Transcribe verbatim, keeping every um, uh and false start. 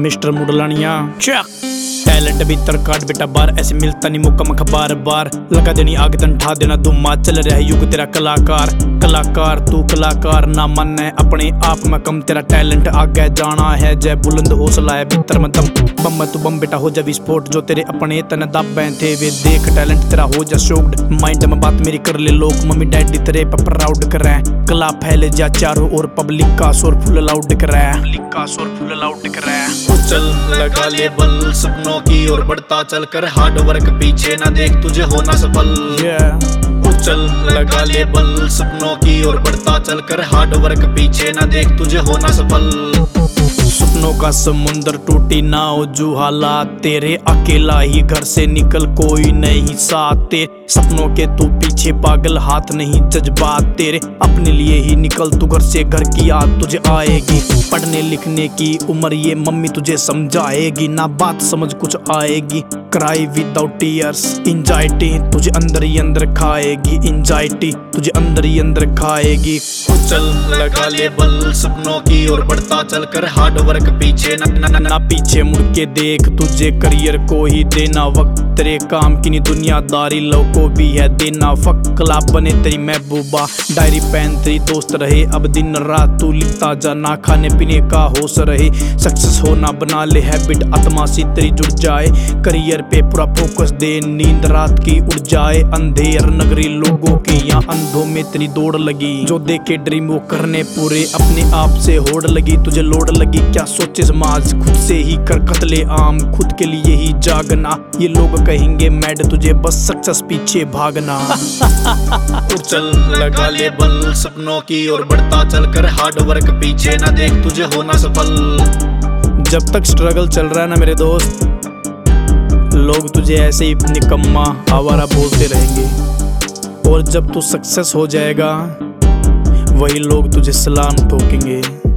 Mister मुडलानिया चक talent भीतर काट बेटा बार, ऐसे मिलता नहीं मौका मखा बार बार। लगा देनी आग तन ठा देना धुम्मा, चल रहा है युग तेरा कलाकार। कलाकार तू कलाकार ना मन है अपने आप में कम, तेरा टैलेंट आगे जाना है जय बुलंद हौसला है भीतर में दम। बम तू बम बेटा हो जा विस्फोट, जो तेरे अपने तन दबे थे वे देख टैलेंट तेरा हो जा शोक्ड। माइंड में बात मेरी कर ले लोग, मम्मी डैडी तेरे पर प्राउड करें। कला फैले जा चारों ओर, पब्लिक का शोर फुल लाउड करें, पब्लिक का शोर फुल लाउड करें। चल लगा ले बल सपनों की ओर बढ़ता चल कर, हार्ड वर्क पीछे ना देख तुझे होना सफल। yeah. चल लगा ले बल सपनों की ओर बढ़ता चल कर, हार्ड वर्क पीछे ना देख तुझे होना सफल। सपनों का समुंदर टूटी नाव जो हालात तेरे, अकेला ही घर से निकल कोई नहीं साथ तेरे। सपनों के तू पीछे पागल हाथ नहीं जज्बात तेरे, अपने लिए ही निकल तू घर से, घर की याद तुझे आएगी। पढ़ने लिखने की उम्र ये मम्मी तुझे समझाएगी, ना बात समझ कुछ आएगी। क्राई विदाउट टीयर्स, एंजाइटी तुझे अंदर ही अंदर खाएगी, एंजाइटी तुझे अंदर ही अंदर खाएगी। चल लगा ले बल सपनों की ओर बढ़ता चल कर, हार्ड वर्क पीछे ना, ना, ना, ना पीछे मुड़ के देख, तुझे करियर को ही देना वक्त। तेरे काम की नहीं दुनियादारी लोग को भी है देना फक। क्लाब बने तेरी महबूबा, डायरी पेन तेरी दोस्त रहे। अब दिन रात तू लिखता जा, ना खाने पीने का होश रहे। सक्सेस होना बना ले हैबिट, आत्मा सी तेरी जुड़ जाए। करियर पे पूरा फोकस दे, नींद रात की उड़ जाए। अंधेर नगरी लोगों की यहाँ अंधों में तेरी दौड़ लगी, जो देखे ड्रीम वो करने पूरे। अपने आप से होड़ लगी तुझे लोड लगी, क्या सोचे समाज खुद से ही कर कत्ले आम, खुद के लिए ही जागना। ये लोग कहेंगे मैड तुझे बस सक्सेस पीछे भागना। चल लगा ले बल सपनों की ओर बढ़ता चल कर, हार्ड वर्क पीछे ना देख तुझे होना सफल। जब तक स्ट्रगल चल रहा है ना मेरे दोस्त, लोग तुझे ऐसे ही निकम्मा आवारा बोलते रहेंगे, और जब तू सक्सेस हो जाएगा वही लोग तुझे सलाम ठोकेंगे।